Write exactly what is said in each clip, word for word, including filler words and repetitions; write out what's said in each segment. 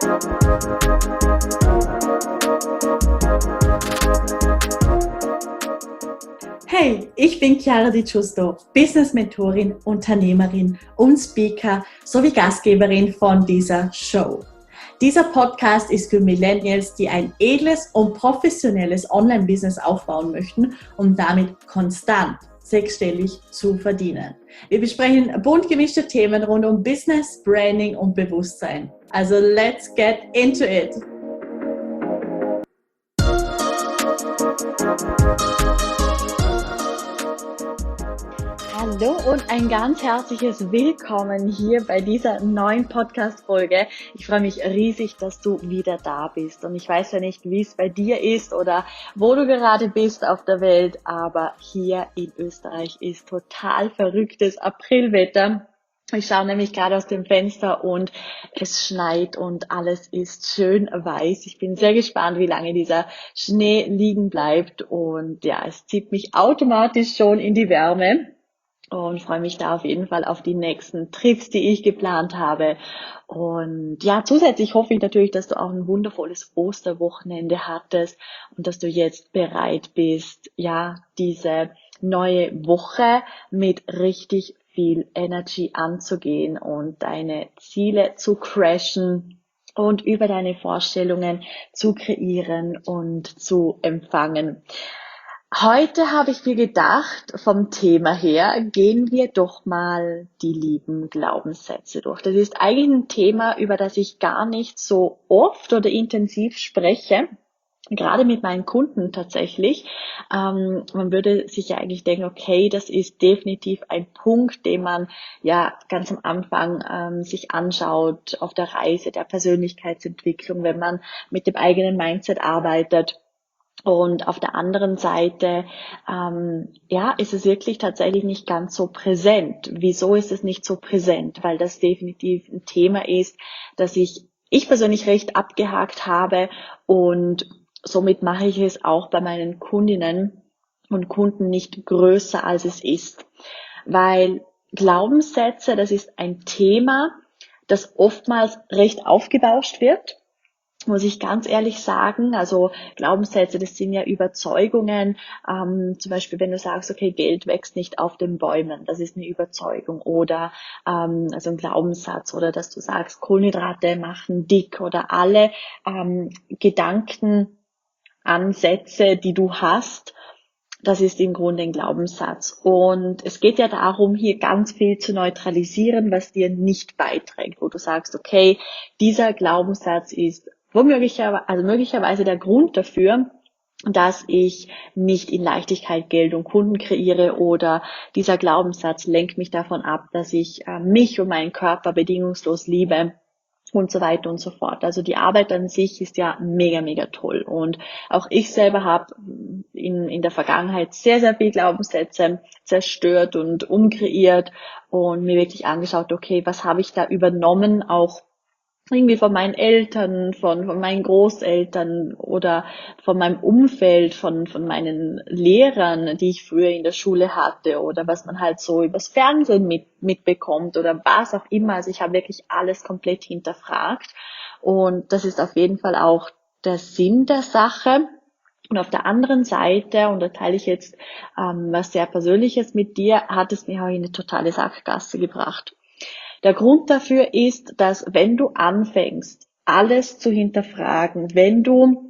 Hey, ich bin Chiara Di Giusto, Business-Mentorin, Unternehmerin und Speaker sowie Gastgeberin von dieser Show. Dieser Podcast ist für Millennials, die ein edles und professionelles Online-Business aufbauen möchten, um damit konstant sechsstellig zu verdienen. Wir besprechen bunt gemischte Themen rund um Business, Branding und Bewusstsein. Also let's get into it! Hallo und ein ganz herzliches Willkommen hier bei dieser neuen Podcast-Folge. Ich freue mich riesig, dass du wieder da bist. Und ich weiß ja nicht, wie es bei dir ist oder wo du gerade bist auf der Welt, aber hier in Österreich ist total verrücktes Aprilwetter. Ich schaue nämlich gerade aus dem Fenster und es schneit und alles ist schön weiß. Ich bin sehr gespannt, wie lange dieser Schnee liegen bleibt. Und ja, es zieht mich automatisch schon in die Wärme. Und freue mich da auf jeden Fall auf die nächsten Trips, die ich geplant habe. Und ja, zusätzlich hoffe ich natürlich, dass du auch ein wundervolles Osterwochenende hattest und dass du jetzt bereit bist, ja, diese neue Woche mit richtig viel Energy anzugehen und deine Ziele zu crashen und über deine Vorstellungen zu kreieren und zu empfangen. Heute habe ich mir gedacht, vom Thema her, gehen wir doch mal die lieben Glaubenssätze durch. Das ist eigentlich ein Thema, über das ich gar nicht so oft oder intensiv spreche, gerade mit meinen Kunden tatsächlich. Ähm, man würde sich ja eigentlich denken, okay, das ist definitiv ein Punkt, den man ja ganz am Anfang ähm, sich anschaut auf der Reise der Persönlichkeitsentwicklung, wenn man mit dem eigenen Mindset arbeitet. Und auf der anderen Seite, ähm, ja, ist es wirklich tatsächlich nicht ganz so präsent. Wieso ist es nicht so präsent? Weil das definitiv ein Thema ist, das ich, ich persönlich recht abgehakt habe und somit mache ich es auch bei meinen Kundinnen und Kunden nicht größer, als es ist. Weil Glaubenssätze, das ist ein Thema, das oftmals recht aufgebauscht wird. Muss ich ganz ehrlich sagen, also Glaubenssätze, das sind ja Überzeugungen, ähm, zum Beispiel wenn du sagst, okay, Geld wächst nicht auf den Bäumen, das ist eine Überzeugung, oder ähm, also ein Glaubenssatz, oder dass du sagst, Kohlenhydrate machen dick, oder alle ähm, Gedankenansätze, die du hast, das ist im Grunde ein Glaubenssatz. Und es geht ja darum, hier ganz viel zu neutralisieren, was dir nicht beiträgt, wo du sagst, okay, dieser Glaubenssatz ist womöglich, also möglicherweise der Grund dafür, dass ich nicht in Leichtigkeit Geld und Kunden kreiere, oder dieser Glaubenssatz lenkt mich davon ab, dass ich äh, mich und meinen Körper bedingungslos liebe und so weiter und so fort. Also die Arbeit an sich ist ja mega, mega toll. Und auch ich selber habe in, in der Vergangenheit sehr, sehr viel Glaubenssätze zerstört und umkreiert und mir wirklich angeschaut, okay, was habe ich da übernommen, auch irgendwie von meinen Eltern, von, von meinen Großeltern oder von meinem Umfeld, von, von meinen Lehrern, die ich früher in der Schule hatte, oder was man halt so übers Fernsehen mit, mitbekommt oder was auch immer. Also ich habe wirklich alles komplett hinterfragt, und das ist auf jeden Fall auch der Sinn der Sache. Und auf der anderen Seite, und da teile ich jetzt ähm, was sehr Persönliches mit dir, hat es mich auch in eine totale Sackgasse gebracht. Der Grund dafür ist, dass wenn du anfängst, alles zu hinterfragen, wenn du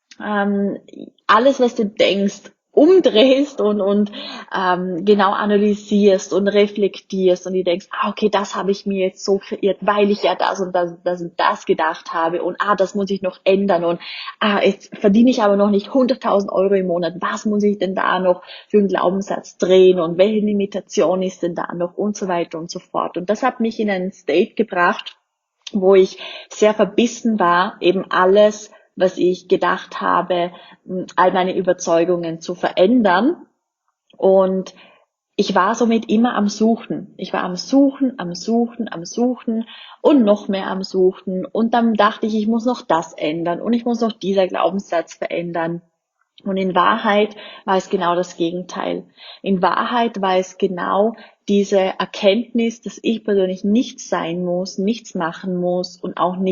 ähm, alles, was du denkst, umdrehst und und ähm, genau analysierst und reflektierst und du denkst, ah, okay, das habe ich mir jetzt so kreiert, weil ich ja das und das, das und das gedacht habe, und ah, das muss ich noch ändern, und ah, jetzt verdiene ich aber noch nicht hunderttausend Euro im Monat, was muss ich denn da noch für einen Glaubenssatz drehen und welche Limitation ist denn da noch, und so weiter und so fort. Und das hat mich in einen State gebracht, wo ich sehr verbissen war, eben alles, was ich gedacht habe, all meine Überzeugungen zu verändern. Und ich war somit immer am Suchen. Ich war am Suchen, am Suchen, am Suchen und noch mehr am Suchen. Und dann dachte ich, ich muss noch das ändern und ich muss noch dieser Glaubenssatz verändern. Und in Wahrheit war es genau das Gegenteil. In Wahrheit war es genau diese Erkenntnis, dass ich persönlich nichts sein muss, nichts machen muss und auch nicht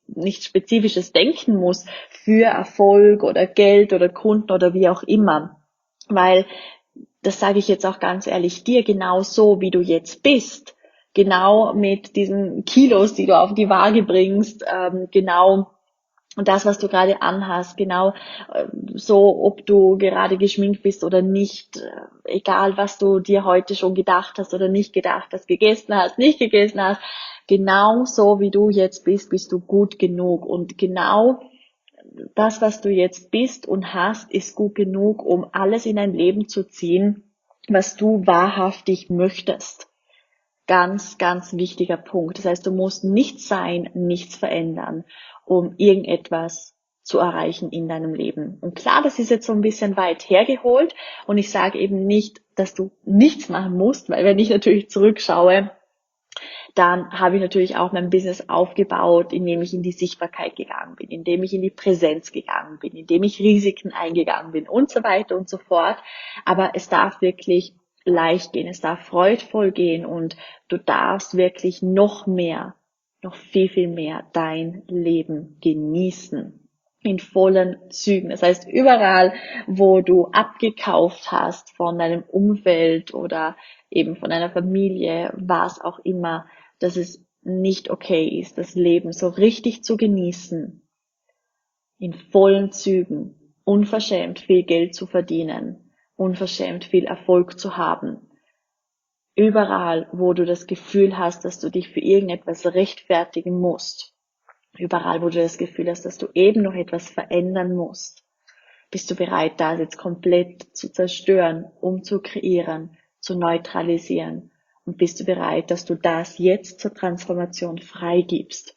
nichts Spezifisches denken musst für Erfolg oder Geld oder Kunden oder wie auch immer. Weil, das sage ich jetzt auch ganz ehrlich, dir genau so, wie du jetzt bist, genau mit diesen Kilos, die du auf die Waage bringst, ähm, genau und das, was du gerade anhast, genau äh, so, ob du gerade geschminkt bist oder nicht, äh, egal was du dir heute schon gedacht hast oder nicht gedacht hast, gegessen hast, nicht gegessen hast, genau so wie du jetzt bist, bist du gut genug. Und genau das, was du jetzt bist und hast, ist gut genug, um alles in dein Leben zu ziehen, was du wahrhaftig möchtest. Ganz, ganz wichtiger Punkt. Das heißt, du musst nichts sein, nichts verändern, um irgendetwas zu erreichen in deinem Leben. Und klar, das ist jetzt so ein bisschen weit hergeholt und ich sage eben nicht, dass du nichts machen musst, weil wenn ich natürlich zurückschaue, dann habe ich natürlich auch mein Business aufgebaut, indem ich in die Sichtbarkeit gegangen bin, indem ich in die Präsenz gegangen bin, indem ich Risiken eingegangen bin und so weiter und so fort. Aber es darf wirklich leicht gehen, es darf freudvoll gehen und du darfst wirklich noch mehr, noch viel, viel mehr dein Leben genießen. In vollen Zügen. Das heißt, überall, wo du abgekauft hast von deinem Umfeld oder eben von deiner Familie, was auch immer, dass es nicht okay ist, das Leben so richtig zu genießen, in vollen Zügen, unverschämt viel Geld zu verdienen, unverschämt viel Erfolg zu haben. Überall, wo du das Gefühl hast, dass du dich für irgendetwas rechtfertigen musst, überall, wo du das Gefühl hast, dass du eben noch etwas verändern musst, bist du bereit, das jetzt komplett zu zerstören, um zu kreieren, zu neutralisieren. Und bist du bereit, dass du das jetzt zur Transformation freigibst?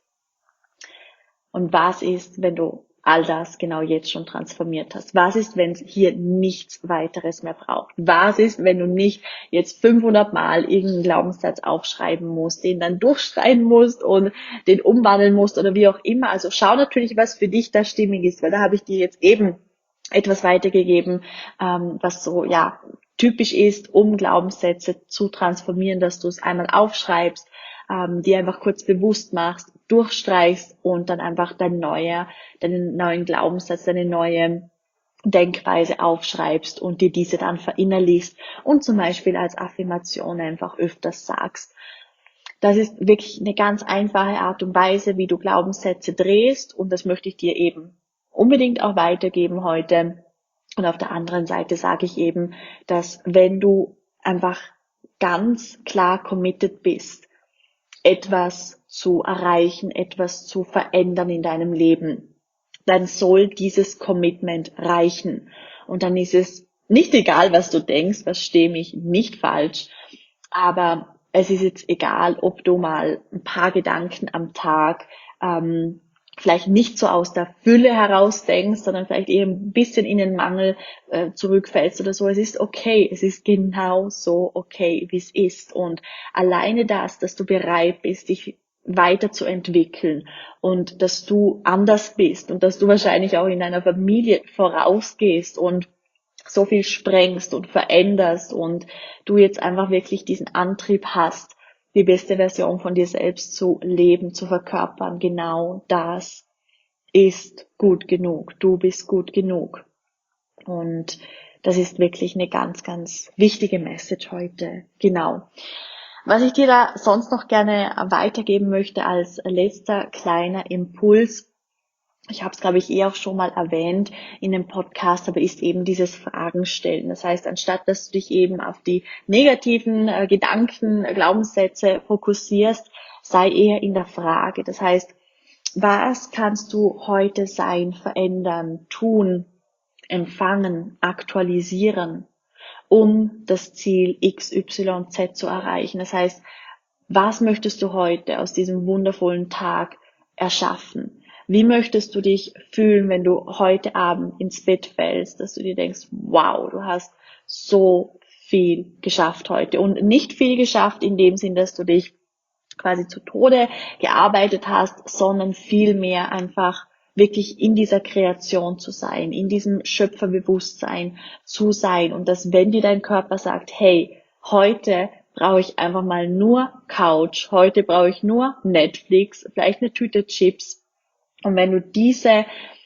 Und was ist, wenn du all das genau jetzt schon transformiert hast? Was ist, wenn es hier nichts weiteres mehr braucht? Was ist, wenn du nicht jetzt fünfhundert Mal irgendeinen Glaubenssatz aufschreiben musst, den dann durchschreiben musst und den umwandeln musst oder wie auch immer? Also schau natürlich, was für dich da stimmig ist, weil da habe ich dir jetzt eben etwas weitergegeben, ähm, was so, ja, typisch ist, um Glaubenssätze zu transformieren, dass du es einmal aufschreibst, ähm, dir einfach kurz bewusst machst, durchstreichst und dann einfach dein neuer, deinen neuen Glaubenssatz, deine neue Denkweise aufschreibst und dir diese dann verinnerlichst und zum Beispiel als Affirmation einfach öfters sagst. Das ist wirklich eine ganz einfache Art und Weise, wie du Glaubenssätze drehst und das möchte ich dir eben unbedingt auch weitergeben heute. Und auf der anderen Seite sage ich eben, dass wenn du einfach ganz klar committed bist, etwas zu erreichen, etwas zu verändern in deinem Leben, dann soll dieses Commitment reichen. Und dann ist es nicht egal, was du denkst, verstehe mich nicht falsch, aber es ist jetzt egal, ob du mal ein paar Gedanken am Tag ähm, vielleicht nicht so aus der Fülle heraus denkst, sondern vielleicht eher ein bisschen in den Mangel äh, zurückfällst oder so. Es ist okay, es ist genau so okay, wie es ist. Und alleine das, dass du bereit bist, dich weiterzuentwickeln und dass du anders bist und dass du wahrscheinlich auch in deiner Familie vorausgehst und so viel sprengst und veränderst und du jetzt einfach wirklich diesen Antrieb hast, die beste Version von dir selbst zu leben, zu verkörpern. Genau das ist gut genug. Du bist gut genug. Und das ist wirklich eine ganz, ganz wichtige Message heute. Genau. Was ich dir da sonst noch gerne weitergeben möchte als letzter kleiner Impuls, ich habe es, glaube ich, eh auch schon mal erwähnt in dem Podcast, aber ist eben dieses Fragen stellen. Das heißt, anstatt dass du dich eben auf die negativen äh, Gedanken, äh, Glaubenssätze fokussierst, sei eher in der Frage. Das heißt, was kannst du heute sein, verändern, tun, empfangen, aktualisieren, um das Ziel X Y Z zu erreichen? Das heißt, was möchtest du heute aus diesem wundervollen Tag erschaffen? Wie möchtest du dich fühlen, wenn du heute Abend ins Bett fällst, dass du dir denkst, wow, du hast so viel geschafft heute. Und nicht viel geschafft in dem Sinn, dass du dich quasi zu Tode gearbeitet hast, sondern vielmehr einfach wirklich in dieser Kreation zu sein, in diesem Schöpferbewusstsein zu sein. Und dass, wenn dir dein Körper sagt, hey, heute brauche ich einfach mal nur Couch, heute brauche ich nur Netflix, vielleicht eine Tüte Chips, Und wenn du diese,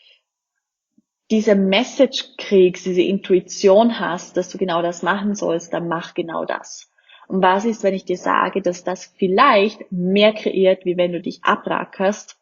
diese Message kriegst, diese Intuition hast, dass du genau das machen sollst, dann mach genau das. Und was ist, wenn ich dir sage, dass das vielleicht mehr kreiert, wie wenn du dich abrackerst?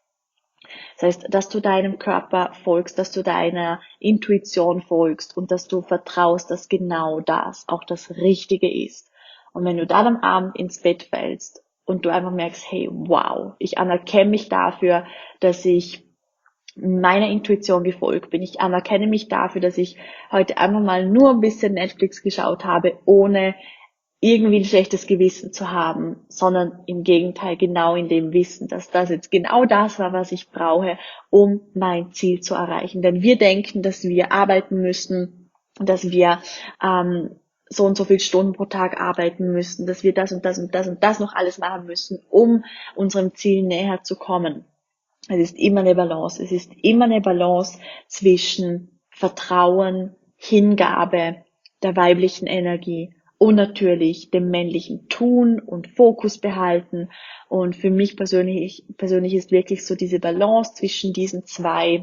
Das heißt, dass du deinem Körper folgst, dass du deiner Intuition folgst und dass du vertraust, dass genau das auch das Richtige ist. Und wenn du dann am Abend ins Bett fällst und du einfach merkst, hey, wow, ich anerkenne mich dafür, dass ich meiner Intuition gefolgt bin. Ich anerkenne mich dafür, dass ich heute einfach mal nur ein bisschen Netflix geschaut habe, ohne irgendwie ein schlechtes Gewissen zu haben, sondern im Gegenteil genau in dem Wissen, dass das jetzt genau das war, was ich brauche, um mein Ziel zu erreichen. Denn wir denken, dass wir arbeiten müssen, dass wir ähm, so und so viele Stunden pro Tag arbeiten müssen, dass wir das und das und das und das noch alles machen müssen, um unserem Ziel näher zu kommen. Es ist immer eine Balance. Es ist immer eine Balance zwischen Vertrauen, Hingabe, der weiblichen Energie und natürlich dem männlichen Tun und Fokus behalten. Und für mich persönlich, persönlich ist wirklich so diese Balance zwischen diesen zwei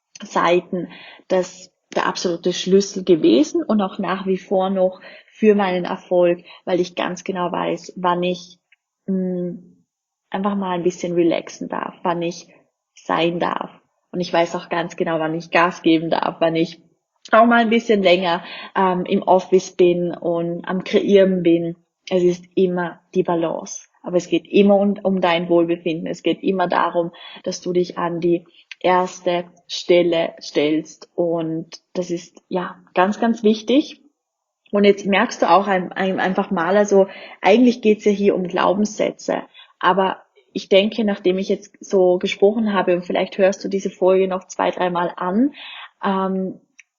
Seiten das der absolute Schlüssel gewesen und auch nach wie vor noch für meinen Erfolg, weil ich ganz genau weiß, wann ich mh, einfach mal ein bisschen relaxen darf, wann ich sein darf. Und ich weiß auch ganz genau, wann ich Gas geben darf, wann ich auch mal ein bisschen länger ähm, im Office bin und am Kreieren bin. Es ist immer die Balance. Aber es geht immer um, um dein Wohlbefinden. Es geht immer darum, dass du dich an die erste Stelle stellst. Und das ist ja ganz, ganz wichtig. Und jetzt merkst du auch ein, ein, einfach mal, also eigentlich geht's ja hier um Glaubenssätze. Aber ich denke, nachdem ich jetzt so gesprochen habe, und vielleicht hörst du diese Folge noch zwei, dreimal an, ähm,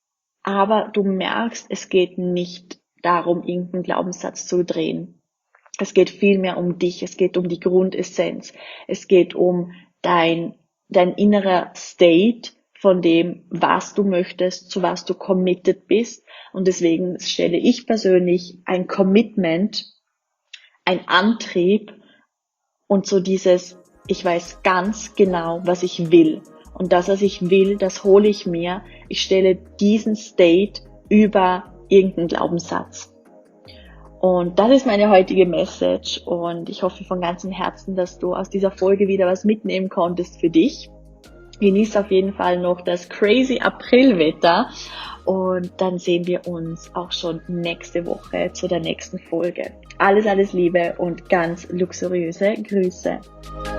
aber du merkst, es geht nicht darum, irgendeinen Glaubenssatz zu drehen. Es geht vielmehr um dich, es geht um die Grundessenz, es geht um dein, dein innerer State von dem, was du möchtest, zu was du committed bist. Und deswegen stelle ich persönlich ein Commitment, ein Antrieb und so dieses, ich weiß ganz genau, was ich will. Und das, was ich will, das hole ich mir. Ich stelle diesen State über irgendeinen Glaubenssatz. Und das ist meine heutige Message. Und ich hoffe von ganzem Herzen, dass du aus dieser Folge wieder was mitnehmen konntest für dich. Genieß auf jeden Fall noch das crazy Aprilwetter. Und dann sehen wir uns auch schon nächste Woche zu der nächsten Folge. Alles, alles Liebe und ganz luxuriöse Grüße.